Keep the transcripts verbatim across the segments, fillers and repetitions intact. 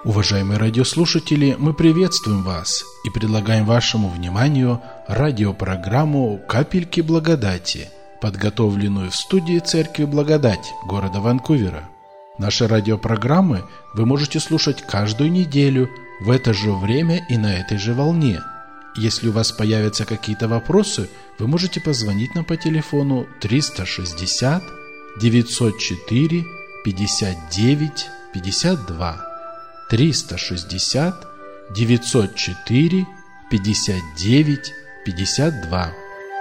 Уважаемые радиослушатели, мы приветствуем вас и предлагаем вашему вниманию радиопрограмму «Капельки благодати», подготовленную в студии Церкви Благодать города Ванкувера. Наши радиопрограммы вы можете слушать каждую неделю в это же время и на этой же волне. Если у вас появятся какие-то вопросы, вы можете позвонить нам по телефону триста шестьдесят девятьсот четыре пятьдесят девять пятьдесят два. триста шестьдесят девятьсот четыре пятьдесят девять пятьдесят два.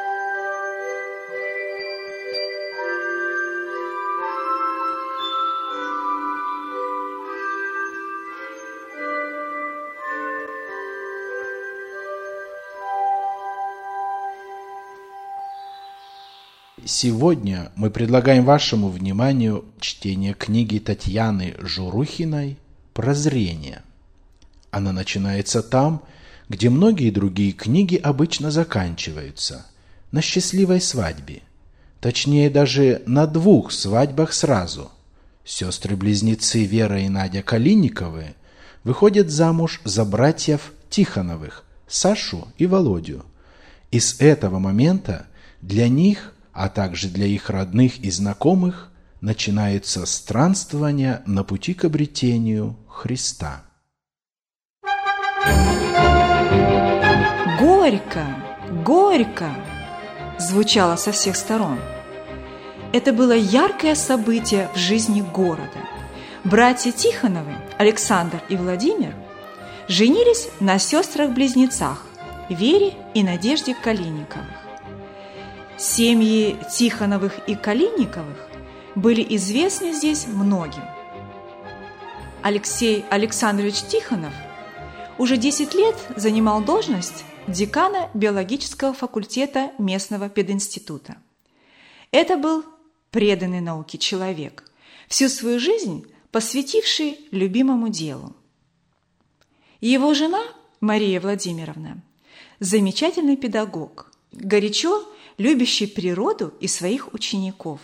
Сегодня мы предлагаем вашему вниманию чтение книги Татьяны Журухиной «Прозрение». Она начинается там, где многие другие книги обычно заканчиваются, на счастливой свадьбе. Точнее, даже на двух свадьбах сразу. Сестры-близнецы Вера и Надя Калинниковы выходят замуж за братьев Тихоновых, Сашу и Володю. И с этого момента для них, а также для их родных и знакомых, начинается странствование на пути к обретению Христа. «Горько! Горько!» звучало со всех сторон. Это было яркое событие в жизни города. Братья Тихоновы, Александр и Владимир, женились на сестрах-близнецах Вере и Надежде Калинниковых. Семьи Тихоновых и Калинниковых были известны здесь многим. Алексей Александрович Тихонов уже десять лет занимал должность декана биологического факультета местного пединститута. Это был преданный науке человек, всю свою жизнь посвятивший любимому делу. Его жена Мария Владимировна – замечательный педагог, горячо любящий природу и своих учеников.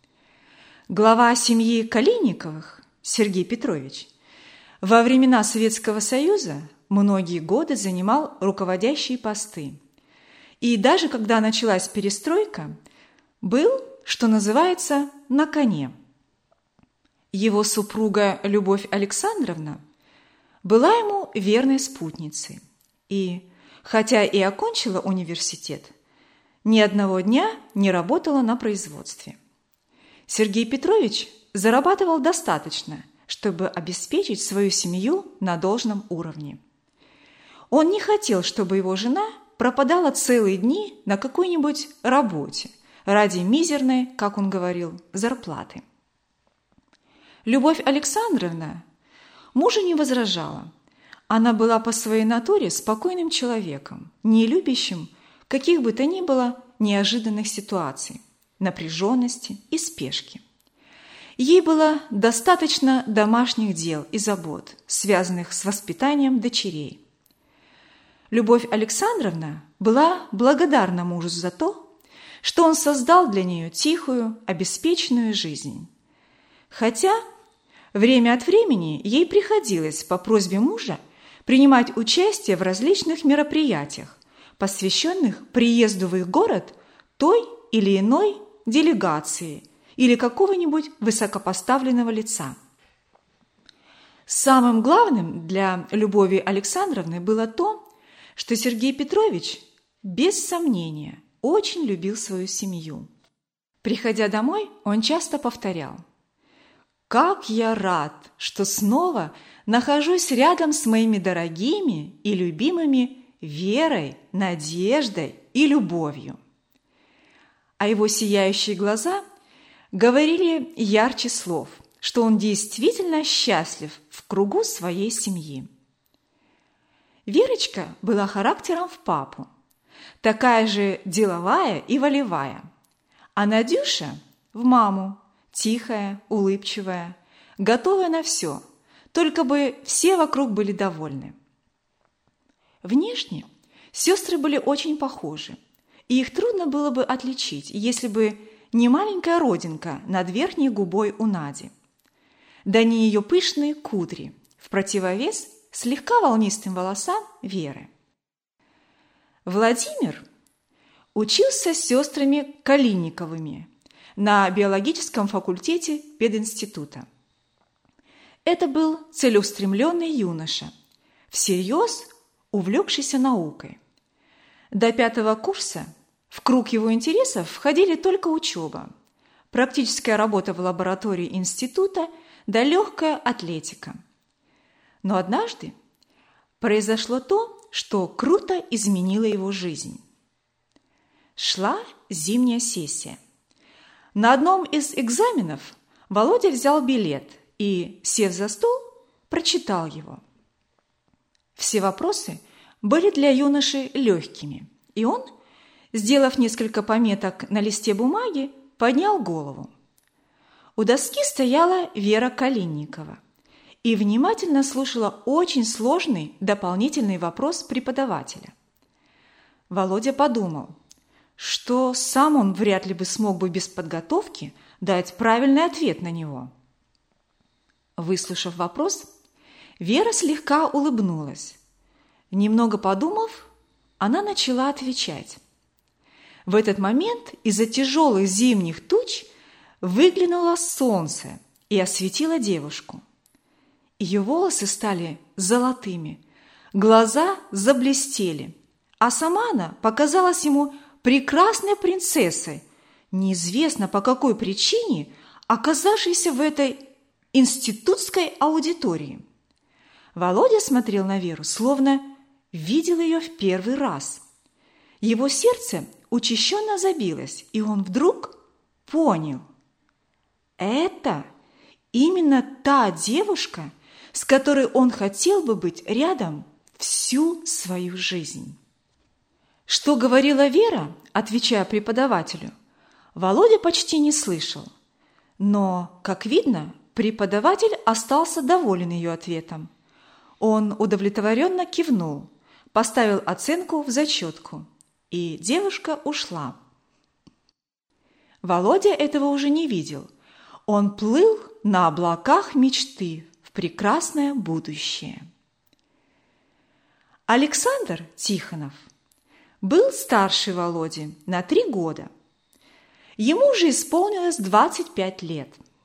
Глава семьи Калинниковых Сергей Петрович во времена Советского Союза многие годы занимал руководящие посты. И даже когда началась перестройка, был, что называется, на коне. Его супруга Любовь Александровна была ему верной спутницей. И, хотя и окончила университет, ни одного дня не работала на производстве. Сергей Петрович зарабатывал достаточно, чтобы обеспечить свою семью на должном уровне. Он не хотел, чтобы его жена пропадала целые дни на какой-нибудь работе ради мизерной, как он говорил, зарплаты. Любовь Александровна мужу не возражала. Она была по своей натуре спокойным человеком, не любящим каких бы то ни было неожиданных ситуаций, напряженности и спешки. Ей было достаточно домашних дел и забот, связанных с воспитанием дочерей. Любовь Александровна была благодарна мужу за то, что он создал для нее тихую, обеспеченную жизнь. Хотя время от времени ей приходилось по просьбе мужа принимать участие в различных мероприятиях, посвященных приезду в их город той или иной делегации или какого-нибудь высокопоставленного лица. Самым главным для Любови Александровны было то, что Сергей Петрович, без сомнения, очень любил свою семью. Приходя домой, он часто повторял: «Как я рад, что снова нахожусь рядом с моими дорогими и любимыми Верой, Надеждой и Любовью». А его сияющие глаза говорили ярче слов, что он действительно счастлив в кругу своей семьи. Верочка была характером в папу, такая же деловая и волевая, а Надюша – в маму, тихая, улыбчивая, готовая на все, только бы все вокруг были довольны. Внешне сестры были очень похожи, и их трудно было бы отличить, если бы не маленькая родинка над верхней губой у Нади, да не ее пышные кудри, в противовес слегка волнистым волосам Веры. Владимир учился с сестрами Калинниковыми на биологическом факультете пединститута. Это был целеустремленный юноша, всерьез увлекшийся наукой. До пятого курса в круг его интересов входили только учеба, практическая работа в лаборатории института да легкая атлетика. Но однажды произошло то, что круто изменило его жизнь. Шла зимняя сессия. На одном из экзаменов Володя взял билет и, сев за стол, прочитал его. Все вопросы были для юноши легкими, и он, сделав несколько пометок на листе бумаги, поднял голову. У доски стояла Вера Калинникова и внимательно слушала очень сложный дополнительный вопрос преподавателя. Володя подумал, что сам он вряд ли бы смог бы без подготовки дать правильный ответ на него. Выслушав вопрос, Вера слегка улыбнулась. Немного подумав, она начала отвечать. В этот момент из-за тяжелых зимних туч выглянуло солнце и осветило девушку. Ее волосы стали золотыми, глаза заблестели, а сама она показалась ему прекрасной принцессой, неизвестно по какой причине оказавшейся в этой институтской аудитории. Володя смотрел на Веру, словно видел ее в первый раз. Его сердце учащенно забилось, и он вдруг понял. Это именно та девушка, с которой он хотел бы быть рядом всю свою жизнь. Что говорила Вера, отвечая преподавателю, Володя почти не слышал. Но, как видно, преподаватель остался доволен ее ответом. Он удовлетворенно кивнул, поставил оценку в зачетку, и девушка ушла. Володя этого уже не видел. Он плыл на облаках мечты в прекрасное будущее. Александр Тихонов был старше Володи на три года. Ему уже исполнилось двадцать пять лет.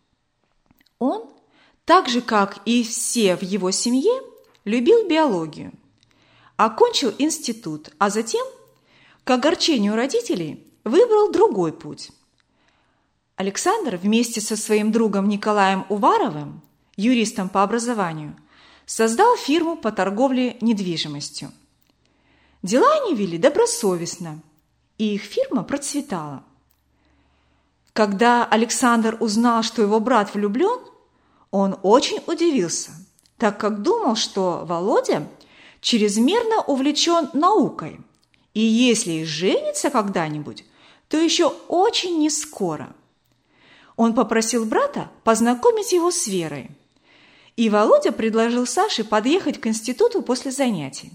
Он, так же как и все в его семье, любил биологию. Окончил институт, а затем, к огорчению родителей, выбрал другой путь. Александр вместе со своим другом Николаем Уваровым, юристом по образованию, создал фирму по торговле недвижимостью. Дела они вели добросовестно, и их фирма процветала. Когда Александр узнал, что его брат влюблен, он очень удивился, так как думал, что Володя чрезмерно увлечен наукой, и если и женится когда-нибудь, то еще очень нескоро. Он попросил брата познакомить его с Верой, и Володя предложил Саше подъехать к институту после занятий.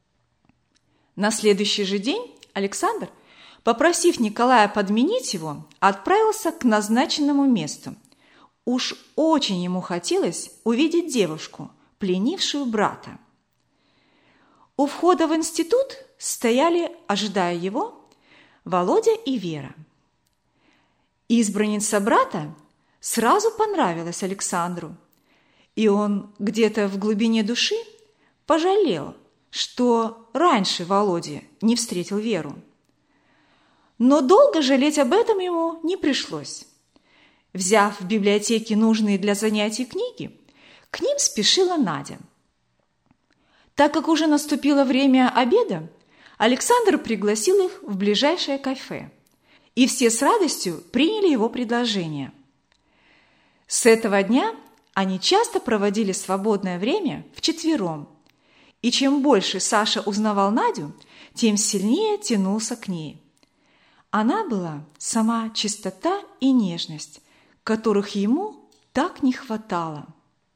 На следующий же день Александр, попросив Николая подменить его, отправился к назначенному месту. Уж очень ему хотелось увидеть девушку, пленившую брата. У входа в институт стояли, ожидая его, Володя и Вера. Избранница брата сразу понравилась Александру, и он где-то в глубине души пожалел, что раньше Володя не встретил Веру. Но долго жалеть об этом ему не пришлось. Взяв в библиотеке нужные для занятий книги, к ним спешила Надя. Так как уже наступило время обеда, Александр пригласил их в ближайшее кафе, и все с радостью приняли его предложение. С этого дня они часто проводили свободное время вчетвером, и чем больше Саша узнавал Надю, тем сильнее тянулся к ней. Она была сама чистота и нежность, которых ему так не хватало.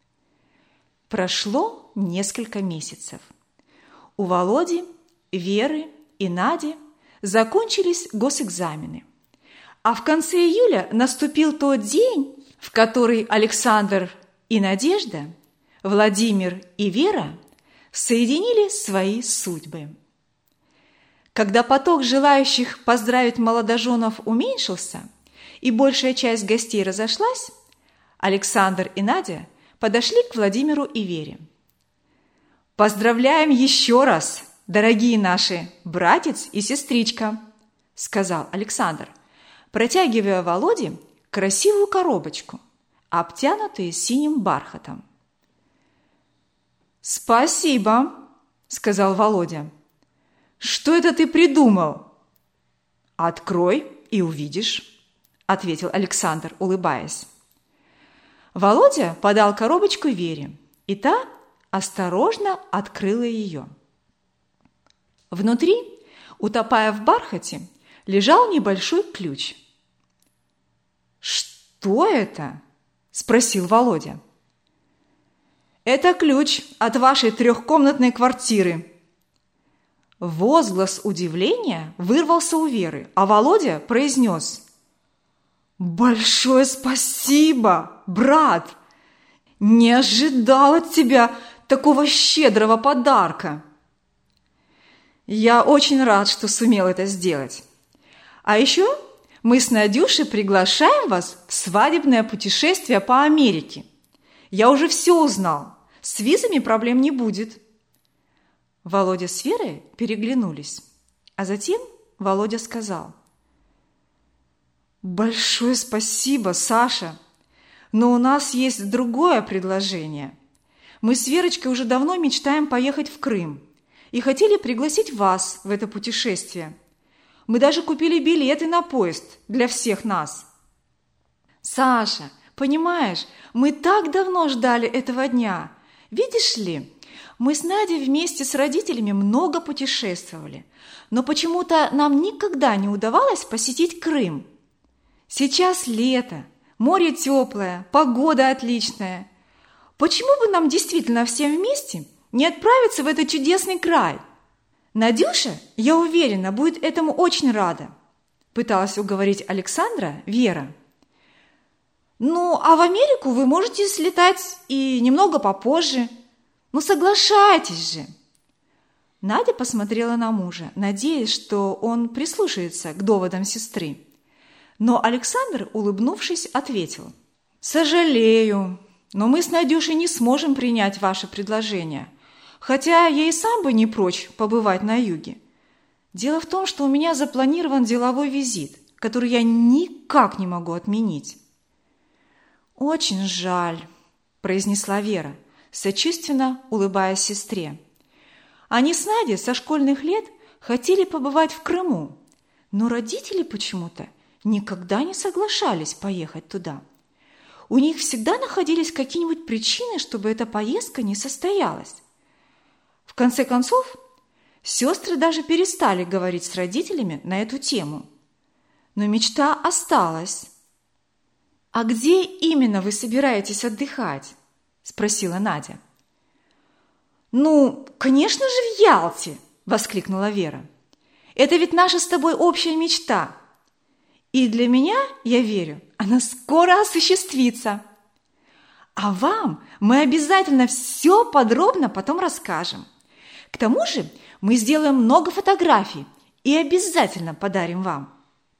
Прошло несколько месяцев. У Володи, Веры и Нади закончились госэкзамены. А в конце июля наступил тот день, в который Александр и Надежда Владимир и Вера соединили свои судьбы. Когда поток желающих поздравить молодоженов уменьшился и большая часть гостей разошлась, Александр и Надя подошли к Владимиру и Вере. «Поздравляем еще раз, дорогие наши братец и сестричка», – сказал Александр, протягивая Володе красивую коробочку, обтянутую синим бархатом. «Спасибо», – сказал Володя. «Что это ты придумал?» «Открой и увидишь», – ответил Александр, улыбаясь. Володя подал коробочку Вере, и та осторожно открыла ее. Внутри, утопая в бархате, лежал небольшой ключ. «Что это?» – спросил Володя. «Это ключ от вашей трехкомнатной квартиры». Возглас удивления вырвался у Веры, а Володя произнес: «Большое спасибо, брат! Не ожидал от тебя такого щедрого подарка!» «Я очень рад, что сумел это сделать. А еще мы с Надюшей приглашаем вас в свадебное путешествие по Америке. Я уже все узнал. С визами проблем не будет». Володя с Верой переглянулись, а затем Володя сказал: «Большое спасибо, Саша, но у нас есть другое предложение. Мы с Верочкой уже давно мечтаем поехать в Крым и хотели пригласить вас в это путешествие. Мы даже купили билеты на поезд для всех нас». «Саша, понимаешь, мы так давно ждали этого дня. Видишь ли, мы с Надей вместе с родителями много путешествовали, но почему-то нам никогда не удавалось посетить Крым. Сейчас лето, море теплое, погода отличная. Почему бы нам действительно всем вместе не отправиться в этот чудесный край? Надюша, я уверена, будет этому очень рада», – пыталась уговорить Александра Вера. «Ну, а в Америку вы можете слетать и немного попозже. Ну, соглашайтесь же!» Надя посмотрела на мужа, надеясь, что он прислушается к доводам сестры. Но Александр, улыбнувшись, ответил: «Сожалею, но мы с Надюшей не сможем принять ваше предложение, хотя я и сам бы не прочь побывать на юге. Дело в том, что у меня запланирован деловой визит, который я никак не могу отменить». «Очень жаль», – произнесла Вера, сочувственно улыбаясь сестре. Они с Надей со школьных лет хотели побывать в Крыму, но родители почему-то никогда не соглашались поехать туда. У них всегда находились какие-нибудь причины, чтобы эта поездка не состоялась. В конце концов, сестры даже перестали говорить с родителями на эту тему. Но мечта осталась. «А где именно вы собираетесь отдыхать?» – спросила Надя. «Ну, конечно же, в Ялте!» – воскликнула Вера. «Это ведь наша с тобой общая мечта. И для меня, я верю, она скоро осуществится. А вам мы обязательно все подробно потом расскажем. К тому же мы сделаем много фотографий и обязательно подарим вам».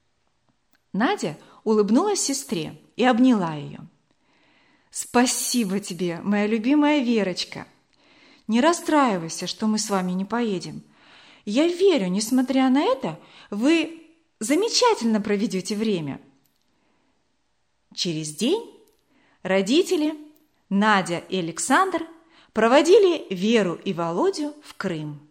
Надя улыбнулась сестре и обняла ее. «Спасибо тебе, моя любимая Верочка. Не расстраивайся, что мы с вами не поедем. Я верю, несмотря на это, вы замечательно проведете время». Через день родители, Надя и Александр, проводили Веру и Володю в Крым.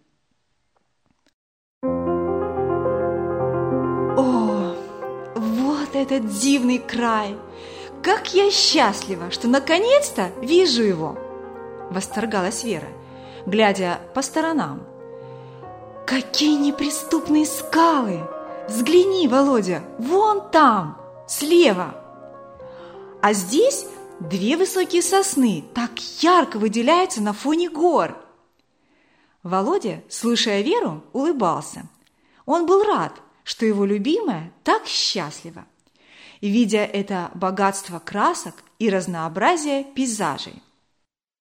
О, вот этот дивный край! Как я счастлива, что наконец-то вижу его! Восторгалась Вера, глядя по сторонам. Какие неприступные скалы! Взгляни, Володя, вон там, слева! А здесь две высокие сосны так ярко выделяются на фоне гор. Володя, слушая Веру, улыбался. Он был рад, что его любимая так счастлива, видя это богатство красок и разнообразие пейзажей.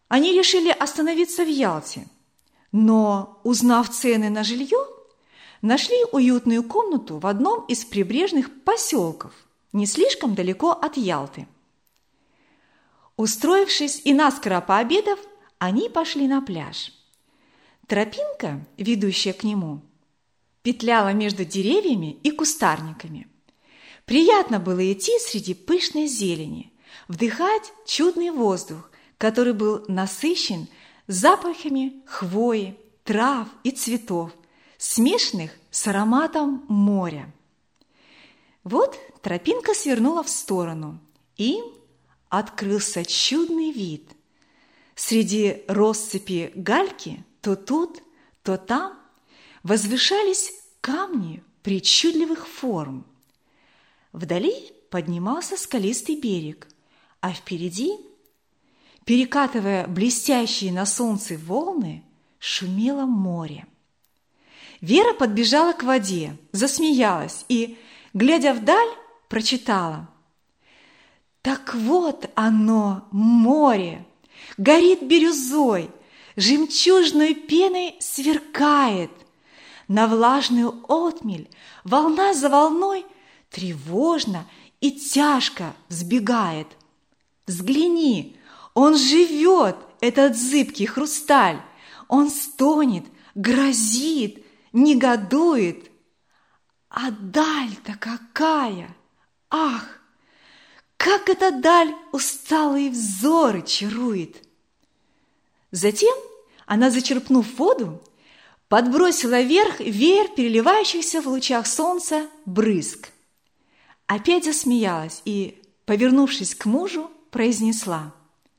Они решили остановиться в Ялте, но, узнав цены на жилье, нашли уютную комнату в одном из прибрежных поселков, не слишком далеко от Ялты. Устроившись и наскоро пообедав, они пошли на пляж. Тропинка, ведущая к нему, петляла между деревьями и кустарниками. Приятно было идти среди пышной зелени, вдыхать чудный воздух, который был насыщен запахами хвои, трав и цветов, смешанных с ароматом моря. Вот тропинка свернула в сторону, и им открылся чудный вид. Среди россыпи гальки то тут, то там возвышались камни причудливых форм. Вдали поднимался скалистый берег, а впереди, перекатывая блестящие на солнце волны, шумело море. Вера подбежала к воде, засмеялась и, глядя вдаль, прочитала: «Так вот оно, море, горит бирюзой, жемчужной пеной сверкает. На влажную отмель волна за волной тревожно и тяжко взбегает. Взгляни, он живет, этот зыбкий хрусталь, он стонет, грозит, негодует. А даль-то какая! Ах, как эта даль усталые взоры чарует!» Затем она, зачерпнув воду, подбросила вверх веер переливающихся в лучах солнца брызг. Опять засмеялась и, повернувшись к мужу, произнесла: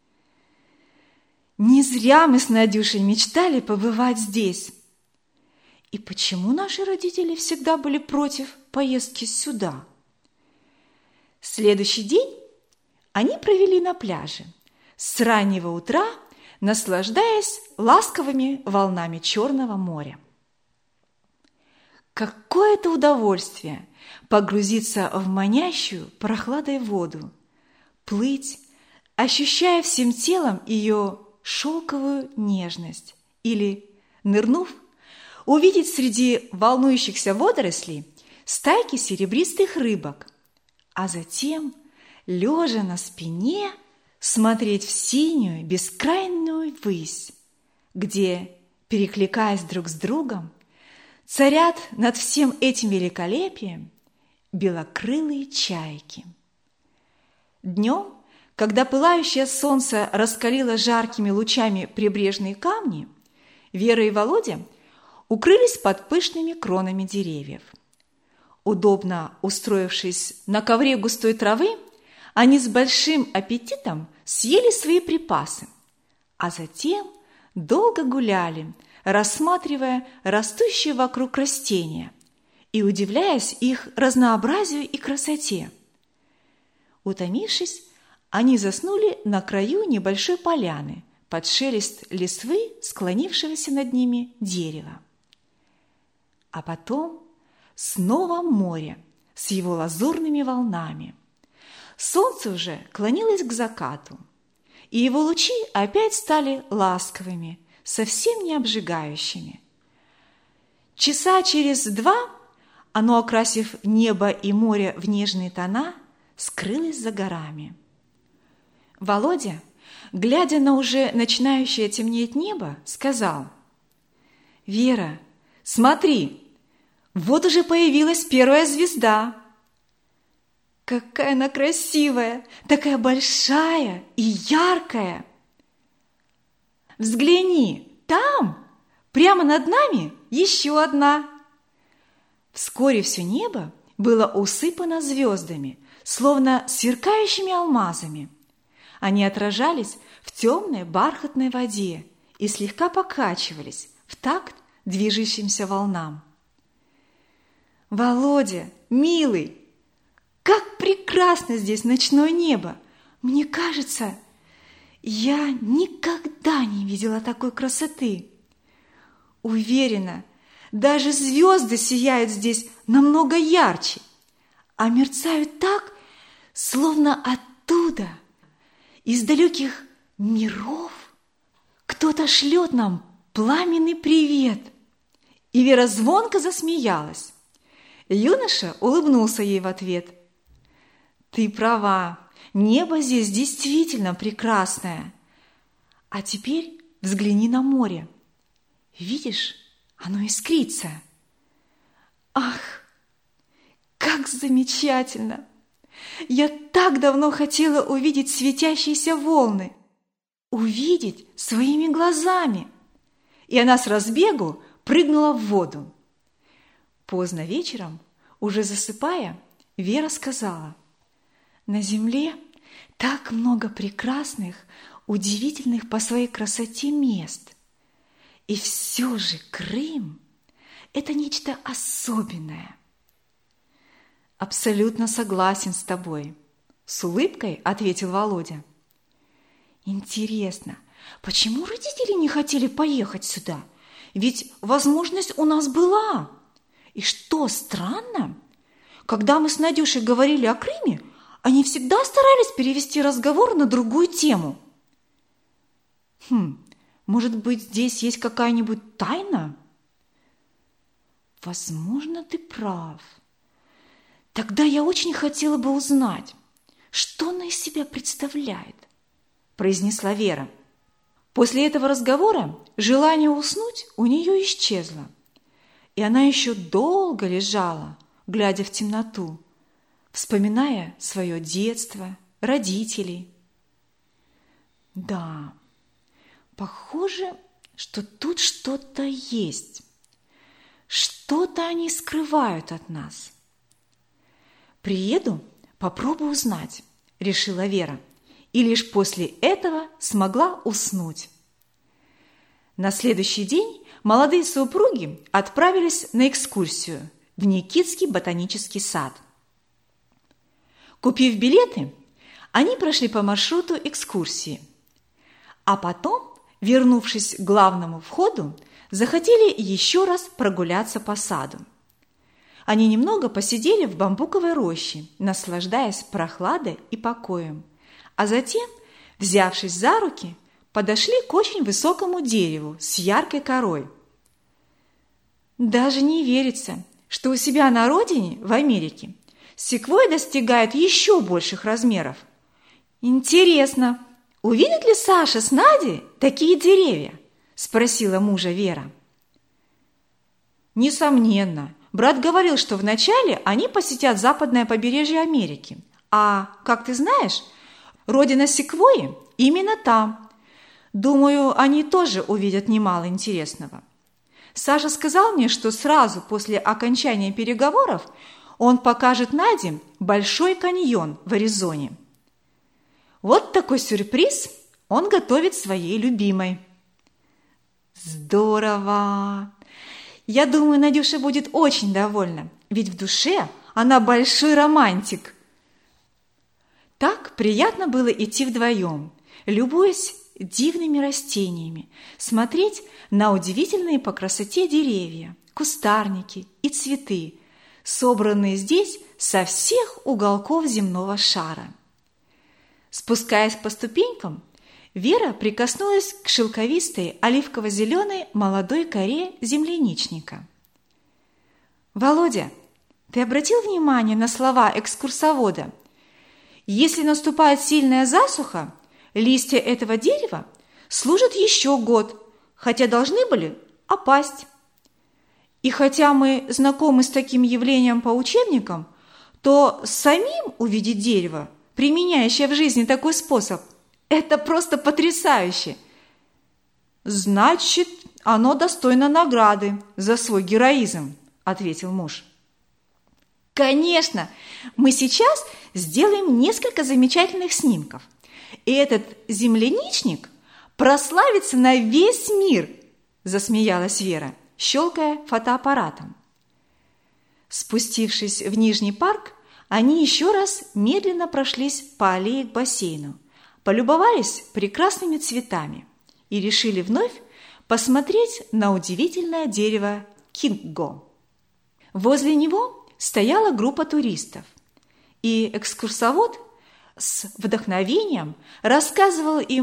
«Не зря мы с Надюшей мечтали побывать здесь. И почему наши родители всегда были против поездки сюда?» Следующий день они провели на пляже, с раннего утра наслаждаясь ласковыми волнами Черного моря. Какое-то удовольствие погрузиться в манящую прохладой воду, плыть, ощущая всем телом ее шелковую нежность, или, нырнув, увидеть среди волнующихся водорослей стайки серебристых рыбок, а затем, лежа на спине, смотреть в синюю бескрайнюю высь, где, перекликаясь друг с другом, царят над всем этим великолепием белокрылые чайки. Днем, когда пылающее солнце раскалило жаркими лучами прибрежные камни, Вера и Володя укрылись под пышными кронами деревьев. Удобно устроившись на ковре густой травы, они с большим аппетитом съели свои припасы, а затем долго гуляли, рассматривая растущие вокруг растения и удивляясь их разнообразию и красоте. Утомившись, они заснули на краю небольшой поляны под шелест листвы склонившегося над ними дерева. А потом снова море с его лазурными волнами. Солнце уже клонилось к закату, и его лучи опять стали ласковыми, совсем не обжигающими. Часа через два оно, окрасив небо и море в нежные тона, скрылось за горами. Володя, глядя на уже начинающее темнеть небо, сказал: «Вера, смотри, вот уже появилась первая звезда. Какая она красивая, такая большая и яркая! Взгляни, там, прямо над нами, еще одна!» Вскоре все небо было усыпано звездами, словно сверкающими алмазами. Они отражались в темной бархатной воде и слегка покачивались в такт движущимся волнам. «Володя, милый, как прекрасно здесь ночное небо! Мне кажется, я никогда не видела такой красоты. Уверена, даже звезды сияют здесь намного ярче, а мерцают так, словно оттуда, из далеких миров, кто-то шлет нам пламенный привет!» И Вера звонко засмеялась. Юноша улыбнулся ей в ответ. «Ты права, небо здесь действительно прекрасное. А теперь взгляни на море. Видишь, оно искрится. Ах, как замечательно! Я так давно хотела увидеть светящиеся волны, увидеть своими глазами!» И она с разбегу прыгнула в воду. Поздно вечером, уже засыпая, Вера сказала: «На земле так много прекрасных, удивительных по своей красоте мест. И все же Крым – это нечто особенное». «Абсолютно согласен с тобой», – с улыбкой ответил Володя. «Интересно, почему родители не хотели поехать сюда? Ведь возможность у нас была. И что странно, когда мы с Надюшей говорили о Крыме, они всегда старались перевести разговор на другую тему». «Хм, может быть, здесь есть какая-нибудь тайна?» «Возможно, ты прав. Тогда я очень хотела бы узнать, что она из себя представляет», – произнесла Вера. После этого разговора желание уснуть у нее исчезло, и она еще долго лежала, глядя в темноту, вспоминая свое детство, родителей. Да, похоже, что тут что-то есть. Что-то они скрывают от нас. «Приеду, попробую узнать», – решила Вера, и лишь после этого смогла уснуть. На следующий день молодые супруги отправились на экскурсию в Никитский ботанический сад. Купив билеты, они прошли по маршруту экскурсии, а потом, вернувшись к главному входу, захотели еще раз прогуляться по саду. Они немного посидели в бамбуковой роще, наслаждаясь прохладой и покоем, а затем, взявшись за руки, подошли к очень высокому дереву с яркой корой. Даже не верится, что у себя на родине, в Америке, секвойя достигает еще больших размеров. «Интересно, увидит ли Саша с Надей такие деревья?» – спросила мужа Вера. «Несомненно. Брат говорил, что вначале они посетят западное побережье Америки. А, как ты знаешь, родина секвойи именно там. Думаю, они тоже увидят немало интересного. Саша сказал мне, что сразу после окончания переговоров он покажет Наде Большой каньон в Аризоне. Вот такой сюрприз он готовит своей любимой». «Здорово! Я думаю, Надюша будет очень довольна, ведь в душе она большой романтик». Так приятно было идти вдвоем, любуясь дивными растениями, смотреть на удивительные по красоте деревья, кустарники и цветы, собранные здесь со всех уголков земного шара. Спускаясь по ступенькам, Вера прикоснулась к шелковистой оливково-зеленой молодой коре земляничника. «Володя, ты обратил внимание на слова экскурсовода? Если наступает сильная засуха, листья этого дерева служат еще год, хотя должны были опасть. И хотя мы знакомы с таким явлением по учебникам, то самим увидеть дерево, применяющее в жизни такой способ, это просто потрясающе. Значит, оно достойно награды за свой героизм», – ответил муж. «Конечно, мы сейчас сделаем несколько замечательных снимков, и этот земляничник прославится на весь мир», – засмеялась Вера, щелкая фотоаппаратом. Спустившись в Нижний парк, они еще раз медленно прошлись по аллее к бассейну, полюбовались прекрасными цветами и решили вновь посмотреть на удивительное дерево кинго. Возле него стояла группа туристов, и экскурсовод с вдохновением рассказывал им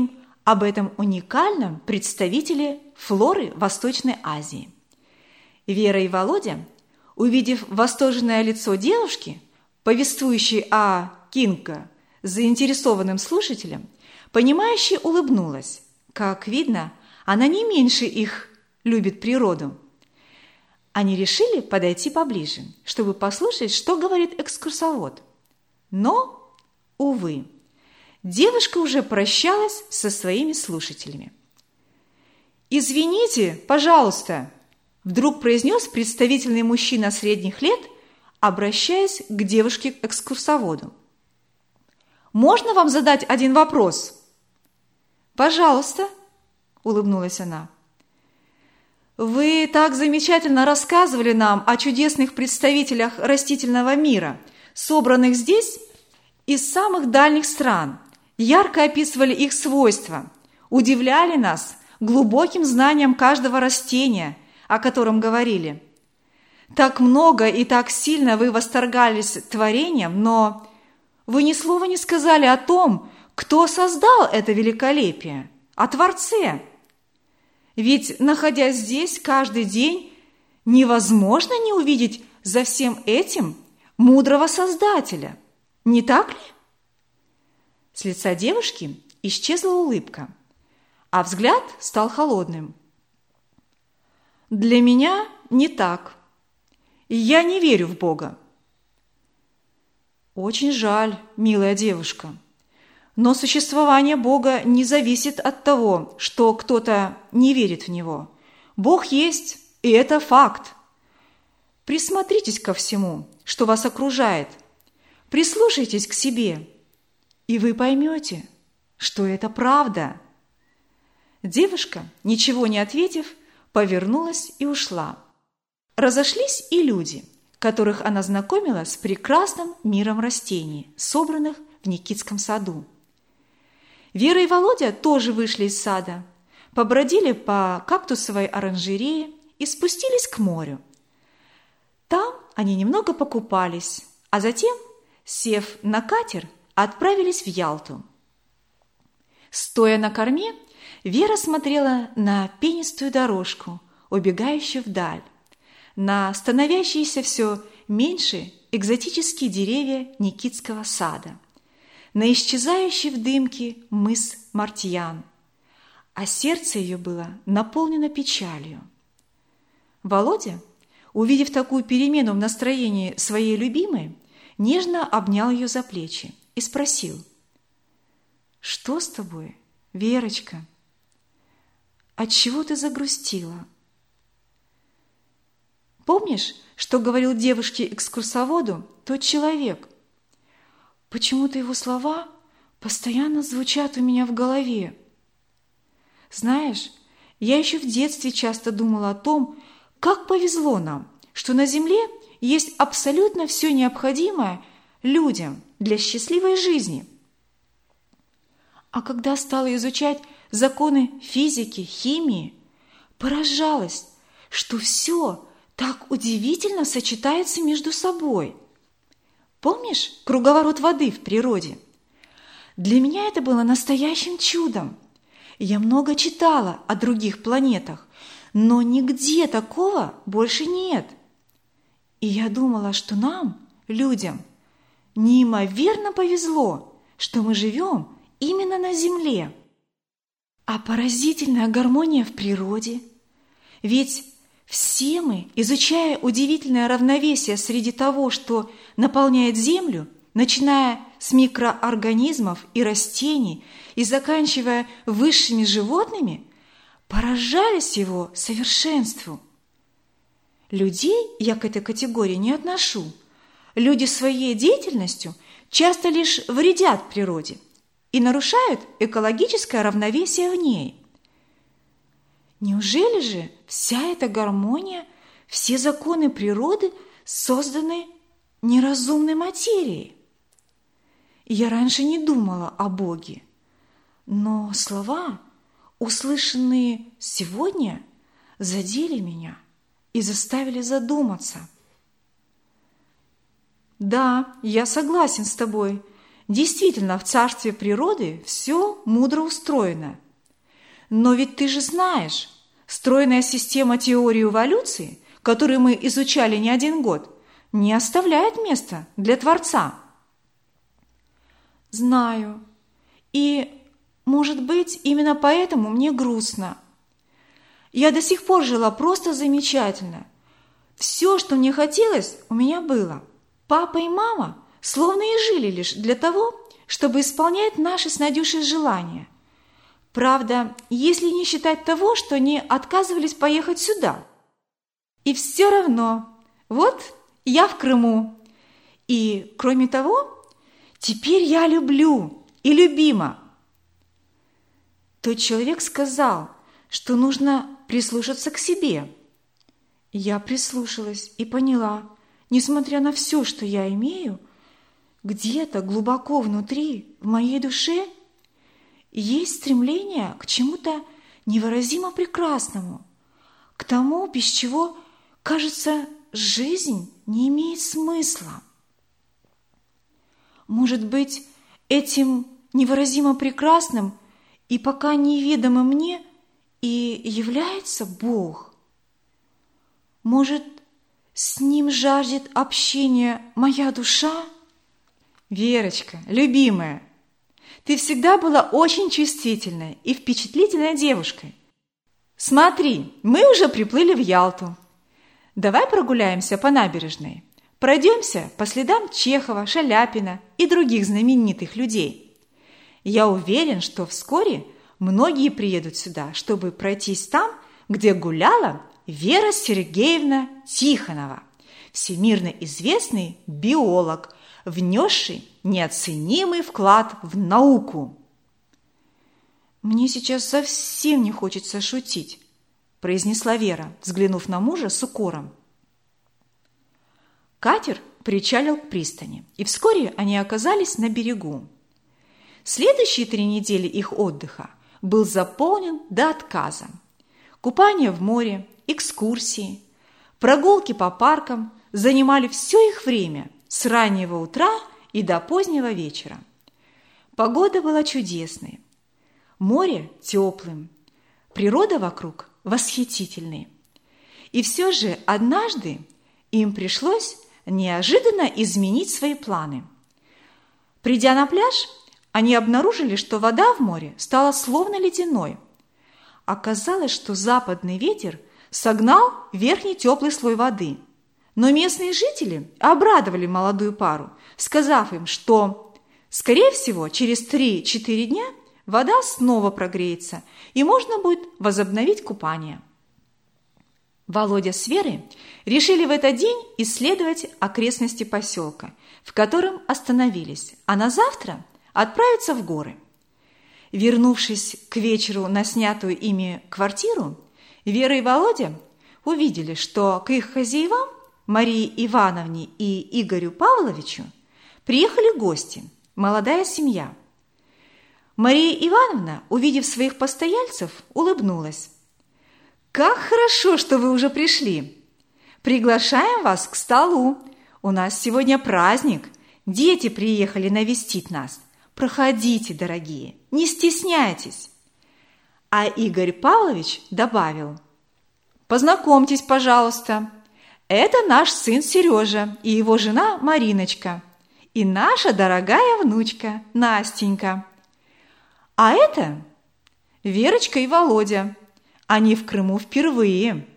об этом уникальном представителе флоры Восточной Азии. Вера и Володя, увидев восторженное лицо девушки, повествующей о Кинго заинтересованным слушателям, понимающе улыбнулась. Как видно, она не меньше их любит природу. Они решили подойти поближе, чтобы послушать, что говорит экскурсовод. Но, увы, девушка уже прощалась со своими слушателями. «Извините, пожалуйста», – вдруг произнес представительный мужчина средних лет, обращаясь к девушке-экскурсоводу. «Можно вам задать один вопрос?» «Пожалуйста», – улыбнулась она. «Вы так замечательно рассказывали нам о чудесных представителях растительного мира, собранных здесь из самых дальних стран, ярко описывали их свойства, удивляли нас глубоким знанием каждого растения, о котором говорили. Так много и так сильно вы восторгались творением, но вы ни слова не сказали о том, кто создал это великолепие, о Творце. Ведь, находясь здесь каждый день, невозможно не увидеть за всем этим мудрого Создателя. Не так ли?» С лица девушки исчезла улыбка, а взгляд стал холодным. «Для меня не так. Я не верю в Бога». «Очень жаль, милая девушка. Но существование Бога не зависит от того, что кто-то не верит в Него. Бог есть, и это факт. Присмотритесь ко всему, что вас окружает. Прислушайтесь к себе, и вы поймете, что это правда». Девушка, ничего не ответив, повернулась и ушла. Разошлись и люди, которых она знакомила с прекрасным миром растений, собранных в Никитском саду. Вера и Володя тоже вышли из сада, побродили по кактусовой оранжерее и спустились к морю. Там они немного покупались, а затем, сев на катер, отправились в Ялту. Стоя на корме, Вера смотрела на пенистую дорожку, убегающую вдаль, на становящиеся все меньше экзотические деревья Никитского сада, на исчезающий в дымке мыс Мартьян, а сердце ее было наполнено печалью. Володя, увидев такую перемену в настроении своей любимой, нежно обнял ее за плечи и спросил: «Что с тобой, Верочка? Отчего ты загрустила?» «Помнишь, что говорил девушке-экскурсоводу тот человек? Почему-то его слова постоянно звучат у меня в голове. Знаешь, я еще в детстве часто думала о том, как повезло нам, что на Земле есть абсолютно все необходимое людям для счастливой жизни. А когда стала изучать законы физики, химии, поражалась, что все так удивительно сочетается между собой. Помнишь круговорот воды в природе? Для меня это было настоящим чудом. Я много читала о других планетах, но нигде такого больше нет. И я думала, что нам, людям, неимоверно повезло, что мы живем именно на Земле. А поразительная гармония в природе. Ведь все мы, изучая удивительное равновесие среди того, что наполняет Землю, начиная с микроорганизмов и растений и заканчивая высшими животными, поражались его совершенству. Людей я к этой категории не отношу. Люди своей деятельностью часто лишь вредят природе и нарушают экологическое равновесие в ней. Неужели же вся эта гармония, все законы природы созданы неразумной материей? Я раньше не думала о Боге, но слова, услышанные сегодня, задели меня и заставили задуматься. Да, я согласен с тобой. Действительно, в царстве природы все мудро устроено. Но ведь ты же знаешь, стройная система теории эволюции, которую мы изучали не один год, не оставляет места для Творца. Знаю. И, может быть, именно поэтому мне грустно. Я до сих пор жила просто замечательно. Все, что мне хотелось, у меня было. Папа и мама словно и жили лишь для того, чтобы исполнять наши с Надюшей желания. Правда, если не считать того, что они отказывались поехать сюда. И все равно, вот я в Крыму. И, кроме того, теперь я люблю и любима. Тот человек сказал, что нужно прислушаться к себе. Я прислушалась и поняла, несмотря на все, что я имею, где-то глубоко внутри, в моей душе, есть стремление к чему-то невыразимо прекрасному, к тому, без чего, кажется, жизнь не имеет смысла. Может быть, этим невыразимо прекрасным и пока неведомым мне и является Бог. Может, с Ним жаждет общения моя душа? Верочка, любимая, ты всегда была очень чувствительной и впечатлительной девушкой. Смотри, мы уже приплыли в Ялту. Давай прогуляемся по набережной. Пройдемся по следам Чехова, Шаляпина и других знаменитых людей. Я уверен, что вскоре многие приедут сюда, чтобы пройтись там, где гуляла Вера Сергеевна Тихонова, всемирно известный биолог, внесший неоценимый вклад в науку. «Мне сейчас совсем не хочется шутить», – произнесла Вера, взглянув на мужа с укором. Катер причалил к пристани, и вскоре они оказались на берегу. Следующие три недели их отдыха был заполнен до отказа. Купание в море, экскурсии, прогулки по паркам занимали все их время с раннего утра и до позднего вечера. Погода была чудесной, море теплым, природа вокруг восхитительной. И все же однажды им пришлось неожиданно изменить свои планы. Придя на пляж, они обнаружили, что вода в море стала словно ледяной. Оказалось, что западный ветер согнал верхний теплый слой воды. Но местные жители обрадовали молодую пару, сказав им, что, скорее всего, через три-четыре дня вода снова прогреется, и можно будет возобновить купание. Володя с Верой решили в этот день исследовать окрестности поселка, в котором остановились, а на завтра отправиться в горы. Вернувшись к вечеру на снятую ими квартиру, Вера и Володя увидели, что к их хозяевам, Марии Ивановне и Игорю Павловичу, приехали гости, молодая семья. Мария Ивановна, увидев своих постояльцев, улыбнулась. «Как хорошо, что вы уже пришли! Приглашаем вас к столу. У нас сегодня праздник. Дети приехали навестить нас. Проходите, дорогие, не стесняйтесь». А Игорь Павлович добавил: «Познакомьтесь, пожалуйста. Это наш сын Сережа и его жена Мариночка, и наша дорогая внучка Настенька. А это Верочка и Володя. Они в Крыму впервые».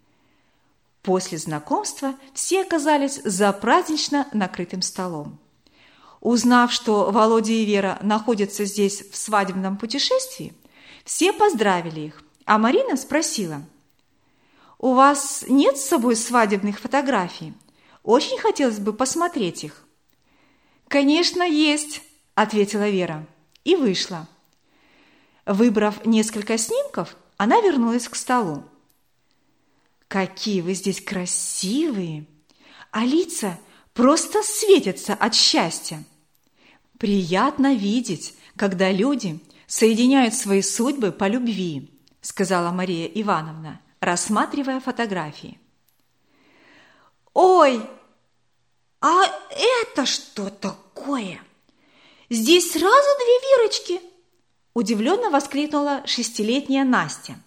После знакомства все оказались за празднично накрытым столом. Узнав, что Володя и Вера находятся здесь в свадебном путешествии, все поздравили их, а Марина спросила: «У вас нет с собой свадебных фотографий? Очень хотелось бы посмотреть их». «Конечно, есть», – ответила Вера и вышла. Выбрав несколько снимков, она вернулась к столу. «Какие вы здесь красивые! А лица просто светятся от счастья! Приятно видеть, когда люди соединяют свои судьбы по любви», – сказала Мария Ивановна, рассматривая фотографии. «Ой, а это что такое? Здесь сразу две Верочки. Удивленно воскликнула шестилетняя Настя.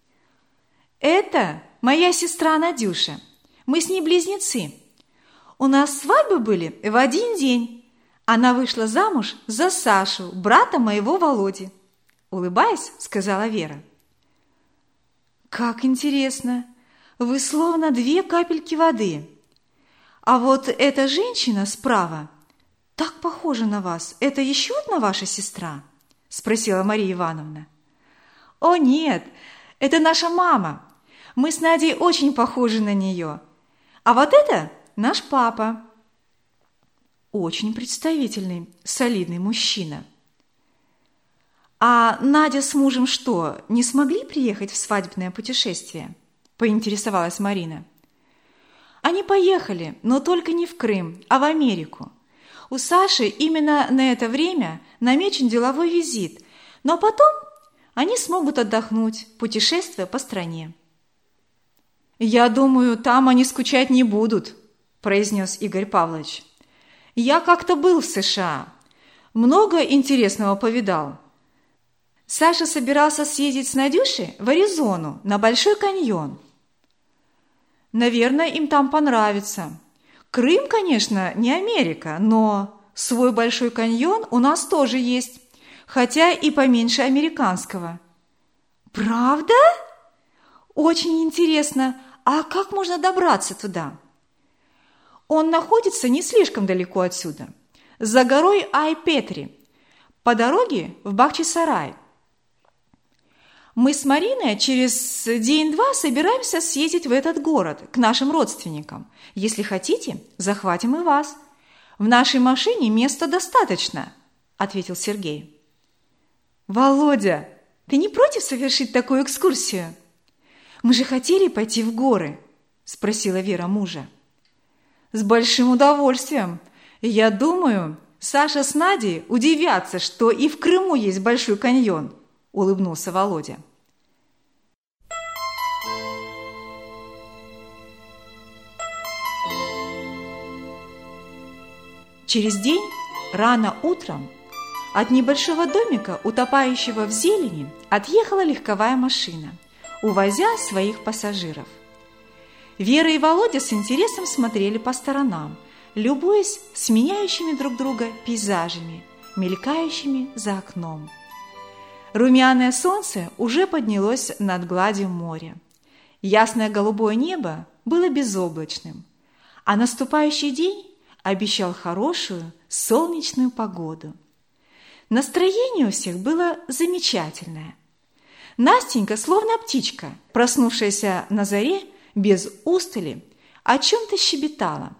«Это моя сестра Надюша. Мы с ней близнецы. У нас свадьбы были в один день. Она вышла замуж за Сашу, брата моего Володи», – улыбаясь, сказала Вера. «Как интересно! Вы словно две капельки воды. А вот эта женщина справа так похожа на вас. Это еще одна ваша сестра?» – спросила Мария Ивановна. «О, нет, это наша мама. Мы с Надей очень похожи на нее. А вот это наш папа». Очень представительный, солидный мужчина. «А Надя с мужем что, не смогли приехать в свадебное путешествие?» – поинтересовалась Марина. «Они поехали, но только не в Крым, а в Америку. У Саши именно на это время намечен деловой визит, но потом они смогут отдохнуть, путешествуя по стране». «Я думаю, там они скучать не будут», – произнес Игорь Павлович. «Я как-то был в США, много интересного повидал». Саша собирался съездить с Надюшей в Аризону, на Большой каньон. «Наверное, им там понравится. Крым, конечно, не Америка, но свой Большой каньон у нас тоже есть, хотя и поменьше американского». «Правда? Очень интересно. А как можно добраться туда?» «Он находится не слишком далеко отсюда, за горой Ай-Петри, по дороге в Бахчисарай. Мы с Мариной через день-два собираемся съездить в этот город, к нашим родственникам. Если хотите, захватим и вас. В нашей машине места достаточно», – ответил Сергей. «Володя, ты не против совершить такую экскурсию? Мы же хотели пойти в горы», – спросила Вера мужа. «С большим удовольствием. Я думаю, Саша с Надей удивятся, что и в Крыму есть Большой каньон», – улыбнулся Володя. Через день, рано утром, от небольшого домика, утопающего в зелени, отъехала легковая машина, увозя своих пассажиров. Вера и Володя с интересом смотрели по сторонам, любуясь сменяющими друг друга пейзажами, мелькающими за окном. Румяное солнце уже поднялось над гладью моря. Ясное голубое небо было безоблачным, а наступающий день обещал хорошую солнечную погоду. Настроение у всех было замечательное. Настенька, словно птичка, проснувшаяся на заре, без устали, о чем-то щебетала.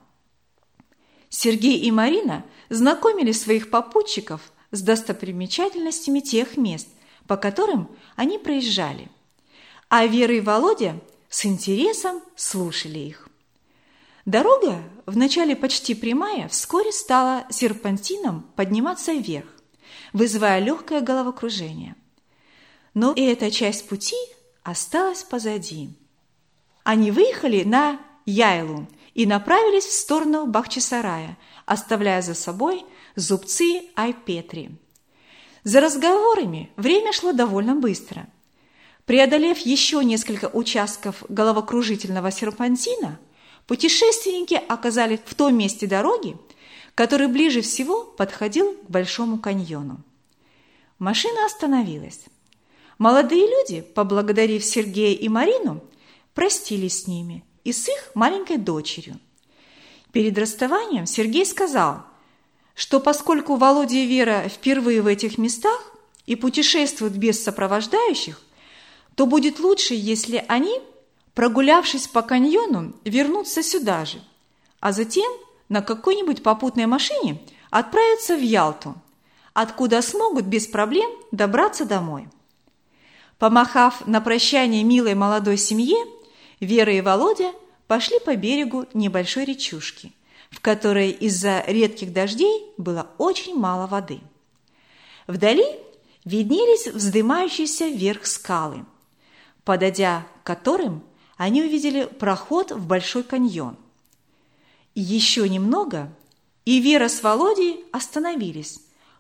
Сергей и Марина знакомили своих попутчиков с достопримечательностями тех мест, по которым они проезжали, а Вера и Володя с интересом слушали их. Дорога, вначале почти прямая, вскоре стала серпантином подниматься вверх, вызывая легкое головокружение. Но и эта часть пути осталась позади. Они выехали на Яйлу и направились в сторону Бахчисарая, оставляя за собой зубцы Ай-Петри. За разговорами время шло довольно быстро. Преодолев еще несколько участков головокружительного серпантина, путешественники оказались в том месте дороги, который ближе всего подходил к Большому каньону. Машина остановилась. Молодые люди, поблагодарив Сергея и Марину, простились с ними и с их маленькой дочерью. Перед расставанием Сергей сказал, что поскольку Володя и Вера впервые в этих местах и путешествуют без сопровождающих, то будет лучше, если они, прогулявшись по каньону, вернутся сюда же, а затем на какой-нибудь попутной машине отправятся в Ялту, откуда смогут без проблем добраться домой. Помахав на прощание милой молодой семье, Вера и Володя пошли по берегу небольшой речушки, в которой из-за редких дождей было очень мало воды. Вдали виднелись вздымающиеся вверх скалы, подойдя к которым они увидели проход в Большой каньон. Еще немного, и Вера с Володей остановились,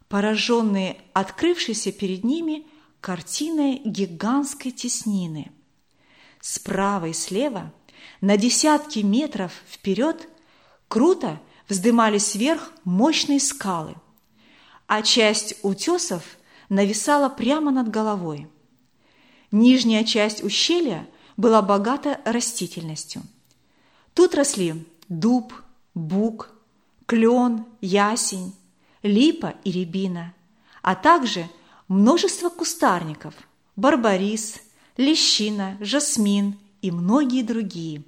пораженные открывшейся перед ними картиной гигантской теснины. Справа и слева, на десятки метров вперед, круто вздымались вверх мощные скалы, а часть утесов нависала прямо над головой. Нижняя часть ущелья была богата растительностью. Тут росли дуб, бук, клен, ясень, липа и рябина, а также множество кустарников – барбарис, лещина, жасмин и многие другие.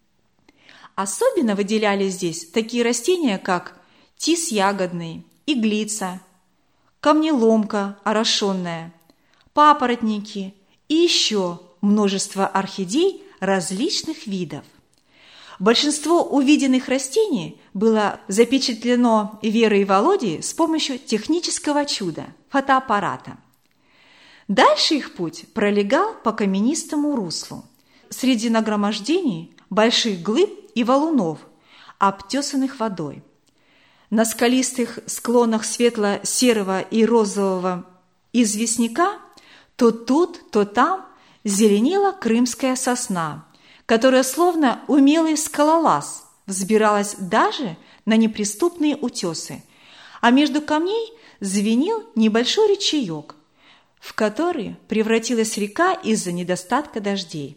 Особенно выделялись здесь такие растения, как тис ягодный, иглица, камнеломка орошенная, папоротники и еще множество орхидей различных видов. Большинство увиденных растений было запечатлено Верой и Володей с помощью технического чуда – фотоаппарата. Дальше их путь пролегал по каменистому руслу, среди нагромождений больших глыб и валунов, обтесанных водой. На скалистых склонах светло-серого и розового известняка то тут, то там зеленела крымская сосна, которая, словно умелый скалолаз, взбиралась даже на неприступные утесы, а между камней звенел небольшой ручеек, в который превратилась река из-за недостатка дождей.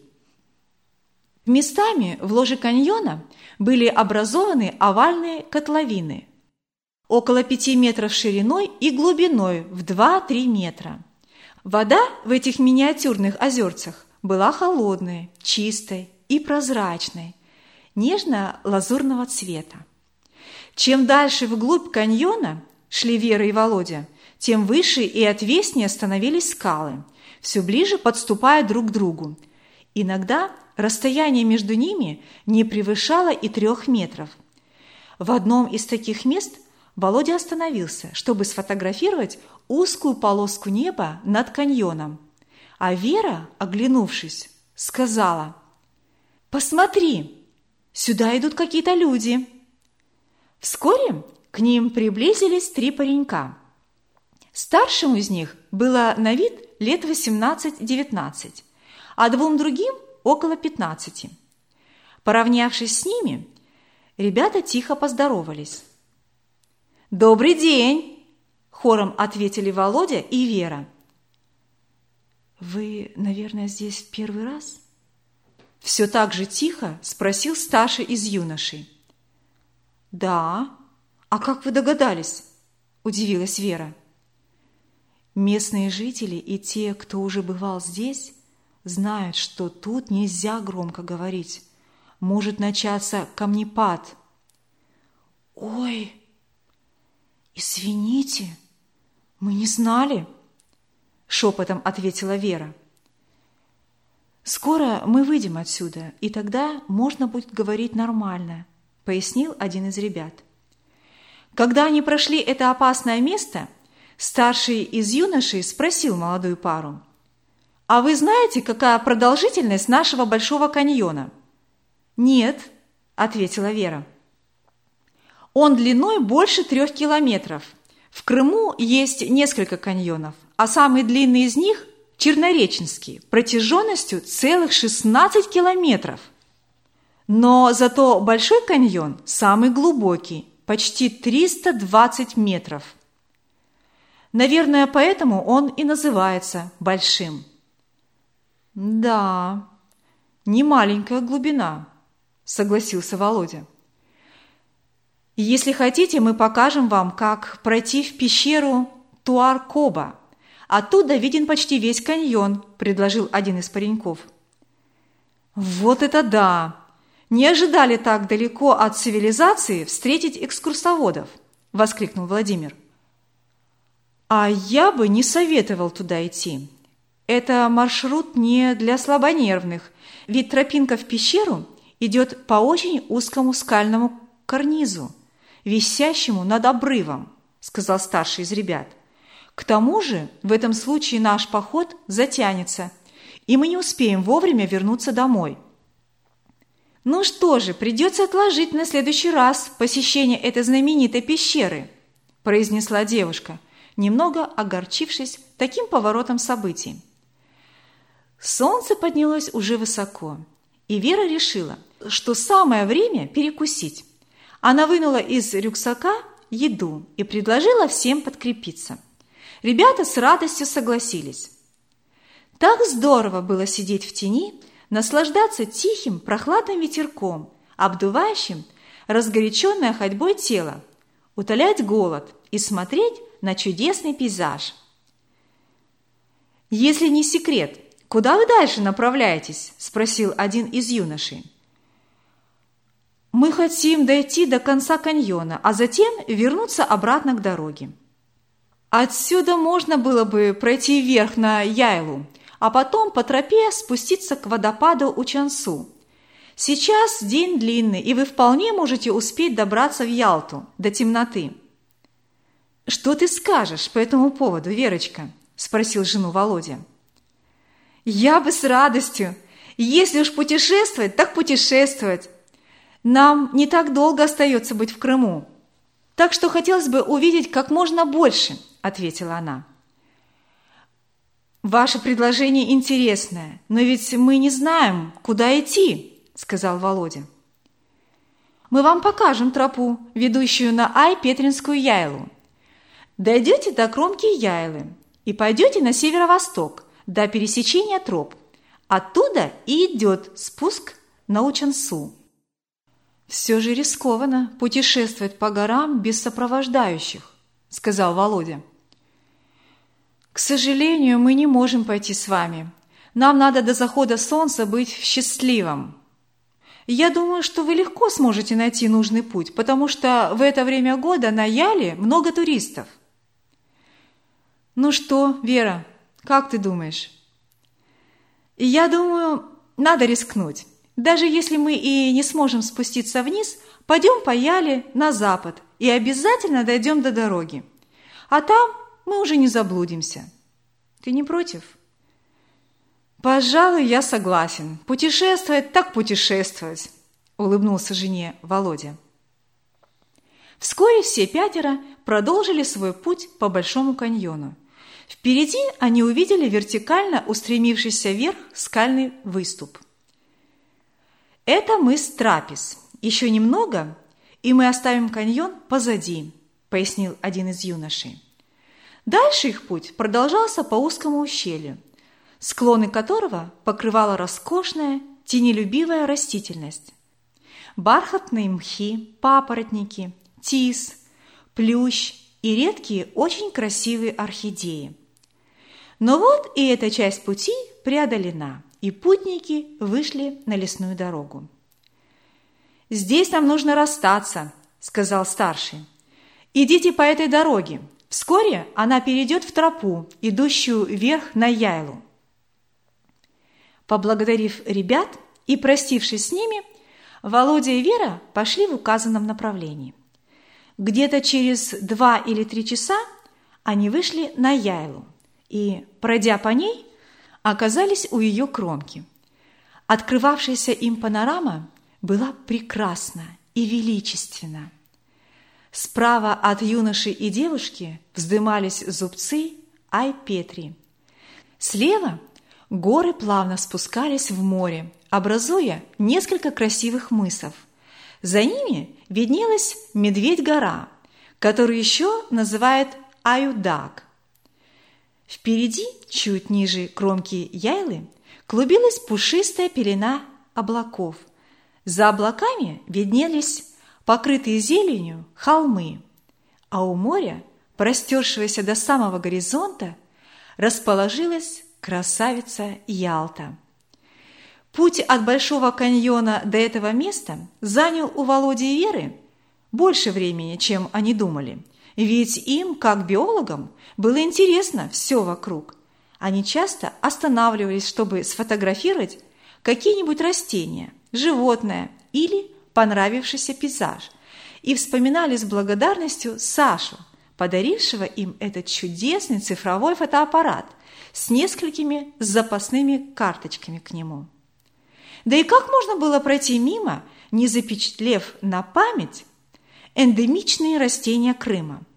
Местами в ложе каньона были образованы овальные котловины, около пяти метров шириной и глубиной в два-три метра. Вода в этих миниатюрных озерцах была холодной, чистой и прозрачной, нежно-лазурного цвета. Чем дальше вглубь каньона шли Вера и Володя, тем выше и отвеснее становились скалы, все ближе подступая друг к другу. Иногда расстояние между ними не превышало и трех метров. В одном из таких мест Володя остановился, чтобы сфотографировать узкую полоску неба над каньоном, а Вера, оглянувшись, сказала: «Посмотри, сюда идут какие-то люди». Вскоре к ним приблизились три паренька. Старшему из них было на вид лет восемнадцать-девятнадцать, а двум другим около пятнадцати. Поравнявшись с ними, ребята тихо поздоровались. «Добрый день!» – хором ответили Володя и Вера. «Вы, наверное, здесь в первый раз?» – все так же тихо спросил старший из юношей. «Да. А как вы догадались?» – удивилась Вера. «Местные жители и те, кто уже бывал здесь, знают, что тут нельзя громко говорить. Может начаться камнепад». «Ой, извините, мы не знали», – шепотом ответила Вера. «Скоро мы выйдем отсюда, и тогда можно будет говорить нормально», – пояснил один из ребят. Когда они прошли это опасное место, старший из юношей спросил молодую пару: «А вы знаете, какая продолжительность нашего Большого каньона?» «Нет», – ответила Вера. «Он длиной больше трех километров. В Крыму есть несколько каньонов, а самый длинный из них – Чернореченский, протяженностью целых шестнадцать километров. Но зато Большой каньон самый глубокий, почти триста двадцать метров. Наверное, поэтому он и называется Большим». «Да, не маленькая глубина», – согласился Володя. «Если хотите, мы покажем вам, как пройти в пещеру Туар-Коба. Оттуда виден почти весь каньон», – предложил один из пареньков. «Вот это да! Не ожидали так далеко от цивилизации встретить экскурсоводов!» – воскликнул Владимир. «А я бы не советовал туда идти. Это маршрут не для слабонервных, ведь тропинка в пещеру идет по очень узкому скальному карнизу, висящему над обрывом», – сказал старший из ребят. «К тому же в этом случае наш поход затянется, и мы не успеем вовремя вернуться домой». «Ну что же, придется отложить на следующий раз посещение этой знаменитой пещеры», – произнесла девушка, немного огорчившись таким поворотом событий. Солнце поднялось уже высоко, и Вера решила, что самое время перекусить. Она вынула из рюкзака еду и предложила всем подкрепиться. Ребята с радостью согласились. Так здорово было сидеть в тени, наслаждаться тихим прохладным ветерком, обдувающим разгоряченное ходьбой тело, утолять голод и смотреть на чудесный пейзаж. «Если не секрет, куда вы дальше направляетесь?» – спросил один из юношей. «Мы хотим дойти до конца каньона, а затем вернуться обратно к дороге. Отсюда можно было бы пройти вверх на Яйлу, а потом по тропе спуститься к водопаду Учансу. Сейчас день длинный, и вы вполне можете успеть добраться в Ялту до темноты». «Что ты скажешь по этому поводу, Верочка?» – спросил жену Володя. «Я бы с радостью. Если уж путешествовать, так путешествовать. Нам не так долго остается быть в Крыму, так что хотелось бы увидеть как можно больше», – ответила она. «Ваше предложение интересное, но ведь мы не знаем, куда идти», – сказал Володя. «Мы вам покажем тропу, ведущую на Ай-Петринскую Яйлу. Дойдете до кромки Яйлы и пойдете на северо-восток до пересечения троп. Оттуда и идет спуск на Учансу». «Все же рискованно путешествовать по горам без сопровождающих», – сказал Володя. «К сожалению, мы не можем пойти с вами. Нам надо до захода солнца быть счастливым. Я думаю, что вы легко сможете найти нужный путь, потому что в это время года на Яле много туристов». «Ну что, Вера, как ты думаешь?» «Я думаю, надо рискнуть. Даже если мы и не сможем спуститься вниз, пойдем по Яле на запад и обязательно дойдем до дороги. А там мы уже не заблудимся. Ты не против?» «Пожалуй, я согласен. Путешествовать так путешествовать», – улыбнулся жене Володя. Вскоре все пятеро продолжили свой путь по Большому каньону. Впереди они увидели вертикально устремившийся вверх скальный выступ. «Это мыс Трапез. Еще немного, и мы оставим каньон позади», – пояснил один из юношей. Дальше их путь продолжался по узкому ущелью, склоны которого покрывала роскошная, тенелюбивая растительность. Бархатные мхи, папоротники, тис, плющ и редкие, очень красивые орхидеи. Но вот и эта часть пути преодолена, и путники вышли на лесную дорогу. «Здесь нам нужно расстаться», – сказал старший. «Идите по этой дороге. Вскоре она перейдет в тропу, идущую вверх на Яйлу». Поблагодарив ребят и простившись с ними, Володя и Вера пошли в указанном направлении. Где-то через два или три часа они вышли на Яйлу и, пройдя по ней, оказались у ее кромки. Открывавшаяся им панорама была прекрасна и величественна. Справа от юноши и девушки вздымались зубцы Ай-Петри. Слева горы плавно спускались в море, образуя несколько красивых мысов. За ними виднелась Медведь-гора, которую еще называют Аюдаг. Впереди, чуть ниже кромки Яйлы, клубилась пушистая пелена облаков. За облаками виднелись покрытые зеленью холмы, а у моря, простершегося до самого горизонта, расположилась красавица Ялта. Путь от Большого каньона до этого места занял у Володи и Веры больше времени, чем они думали, ведь им, как биологам, было интересно все вокруг. Они часто останавливались, чтобы сфотографировать какие-нибудь растения, животное или понравившийся пейзаж, и вспоминали с благодарностью Сашу, подарившего им этот чудесный цифровой фотоаппарат с несколькими запасными карточками к нему. Да и как можно было пройти мимо, не запечатлев на память эндемичные растения Крыма,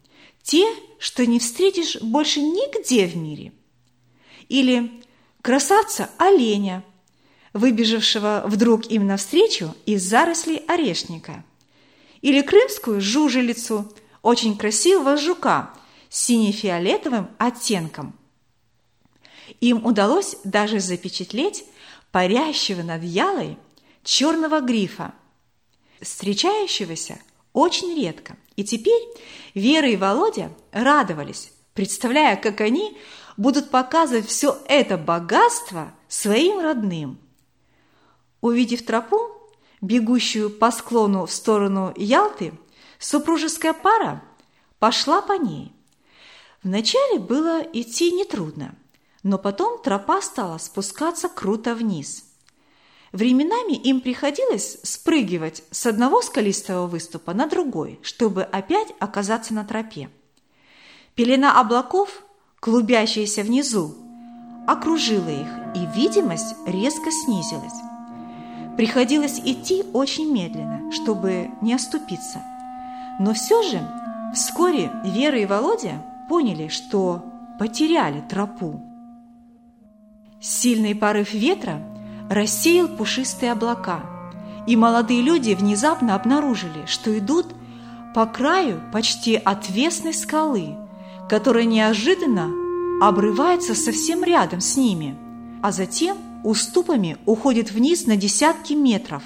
те, что не встретишь больше нигде в мире. Или красавца-оленя, выбежавшего вдруг им навстречу из зарослей орешника. Или крымскую жужелицу, очень красивого жука с сине-фиолетовым оттенком. Им удалось даже запечатлеть парящего над Ялой черного грифа, встречающегося очень редко. И теперь Вера и Володя радовались, представляя, как они будут показывать все это богатство своим родным. Увидев тропу, бегущую по склону в сторону Ялты, супружеская пара пошла по ней. Вначале было идти нетрудно, но потом тропа стала спускаться круто вниз. Временами им приходилось спрыгивать с одного скалистого выступа на другой, чтобы опять оказаться на тропе. Пелена облаков, клубящаяся внизу, окружила их, и видимость резко снизилась. Приходилось идти очень медленно, чтобы не оступиться. Но все же вскоре Вера и Володя поняли, что потеряли тропу. Сильный порыв ветра рассеял пушистые облака, и молодые люди внезапно обнаружили, что идут по краю почти отвесной скалы, которая неожиданно обрывается совсем рядом с ними, а затем уступами уходит вниз на десятки метров.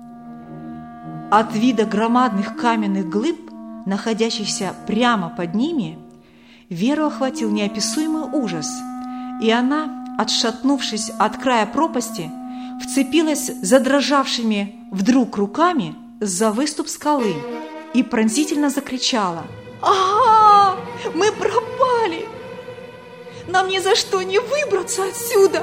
От вида громадных каменных глыб, находящихся прямо под ними, Веру охватил неописуемый ужас, и она, отшатнувшись от края пропасти, вцепилась задрожавшими вдруг руками за выступ скалы и пронзительно закричала: «А-а-а! Мы пропали! Нам ни за что не выбраться отсюда!»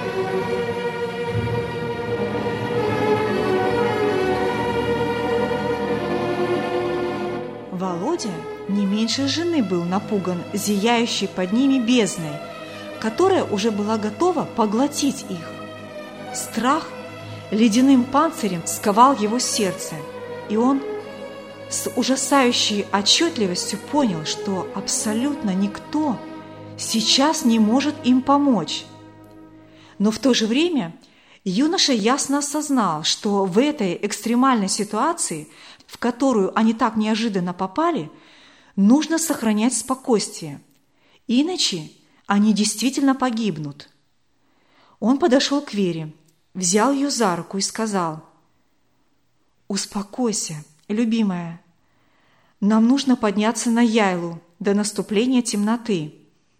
Володя не меньше жены был напуган зияющей под ними бездной, которая уже была готова поглотить их. Страх ледяным панцирем сковал его сердце, и он с ужасающей отчетливостью понял, что абсолютно никто сейчас не может им помочь. Но в то же время юноша ясно осознал, что в этой экстремальной ситуации, в которую они так неожиданно попали, нужно сохранять спокойствие, иначе они действительно погибнут. Он подошел к Вере, взял ее за руку и сказал: «Успокойся, любимая, нам нужно подняться на Яйлу до наступления темноты».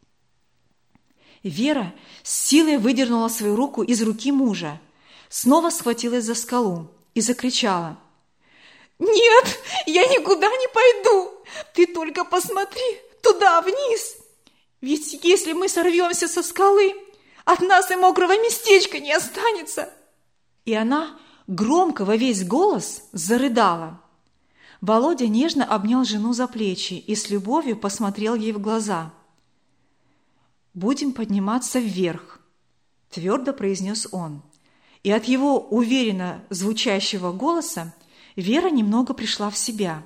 Вера с силой выдернула свою руку из руки мужа, снова схватилась за скалу и закричала: «Нет, я никуда не пойду! Ты только посмотри туда, вниз! Ведь если мы сорвемся со скалы, от нас и мокрого местечка не останется!» И она громко во весь голос зарыдала. Володя нежно обнял жену за плечи и с любовью посмотрел ей в глаза. «Будем подниматься вверх», – твердо произнес он. И от его уверенно звучащего голоса Вера немного пришла в себя.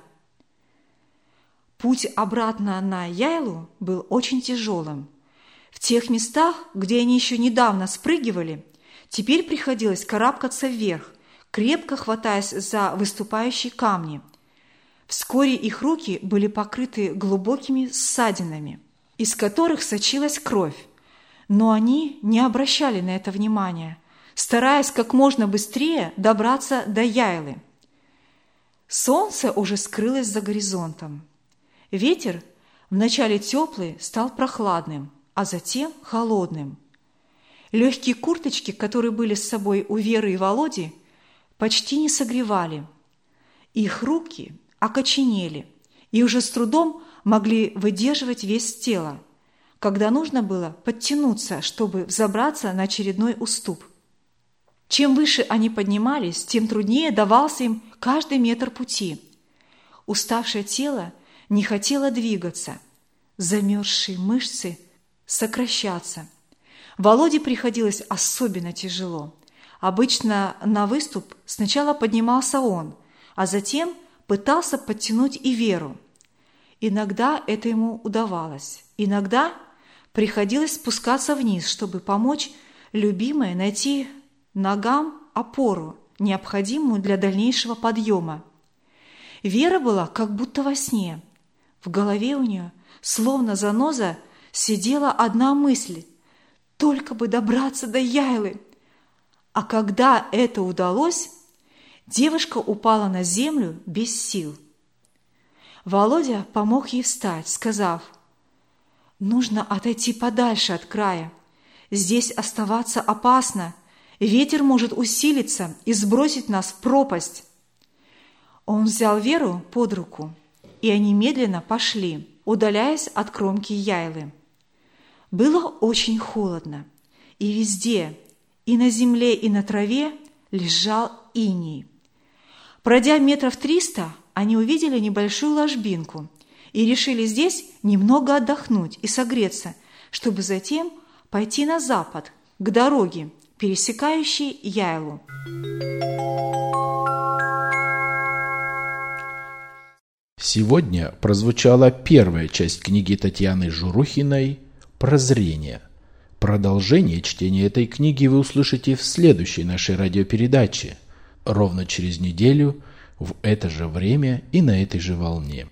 Путь обратно на Яйлу был очень тяжелым. В тех местах, где они еще недавно спрыгивали, теперь приходилось карабкаться вверх, крепко хватаясь за выступающие камни. Вскоре их руки были покрыты глубокими ссадинами, из которых сочилась кровь, но они не обращали на это внимания, стараясь как можно быстрее добраться до Яйлы. Солнце уже скрылось за горизонтом. Ветер, вначале теплый, стал прохладным, а затем холодным. Легкие курточки, которые были с собой у Веры и Володи, почти не согревали. Их руки окоченели и уже с трудом могли выдерживать вес тела, когда нужно было подтянуться, чтобы взобраться на очередной уступ. Чем выше они поднимались, тем труднее давался им каждый метр пути. Уставшее тело не хотело двигаться, замерзшие мышцы сокращаться. Володе приходилось особенно тяжело. Обычно на выступ сначала поднимался он, а затем пытался подтянуть и Веру. Иногда это ему удавалось, иногда приходилось спускаться вниз, чтобы помочь любимой найти ногам опору, необходимую для дальнейшего подъема. Вера была как будто во сне. В голове у нее, словно заноза, сидела одна мысль – только бы добраться до Яйлы. А когда это удалось, девушка упала на землю без сил. Володя помог ей встать, сказав: «Нужно отойти подальше от края. Здесь оставаться опасно. Ветер может усилиться и сбросить нас в пропасть». Он взял Веру под руку, и они медленно пошли, удаляясь от кромки Яйлы. Было очень холодно, и везде, и на земле, и на траве лежал иней. Пройдя метров триста, они увидели небольшую ложбинку и решили здесь немного отдохнуть и согреться, чтобы затем пойти на запад, к дороге, пересекающей Яйлу. Сегодня прозвучала первая часть книги Татьяны Журухиной «Прозрение». Продолжение чтения этой книги вы услышите в следующей нашей радиопередаче, ровно через неделю, в это же время и на этой же волне.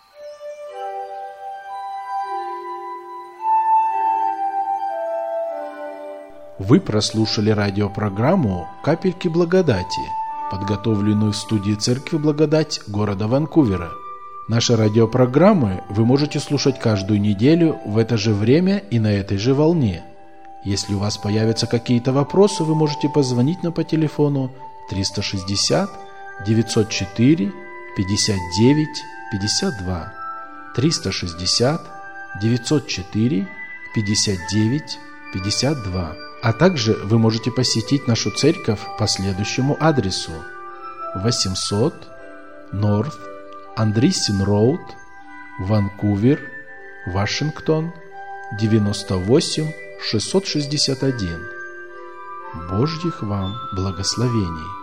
Вы прослушали радиопрограмму «Капельки благодати», подготовленную в студии Церкви Благодать города Ванкувера. Наши радиопрограммы вы можете слушать каждую неделю в это же время и на этой же волне. Если у вас появятся какие-то вопросы, вы можете позвонить нам по телефону триста шестьдесят девятьсот четыре пятьдесят девять пятьдесят два, триста шестьдесят девятьсот четыре пятьдесят девять пятьдесят два. А также вы можете посетить нашу церковь по следующему адресу: восемьсот North Андрисин Роуд, Ванкувер, Вашингтон, девяносто восемь шестьсот шестьдесят один. Божьих вам благословений!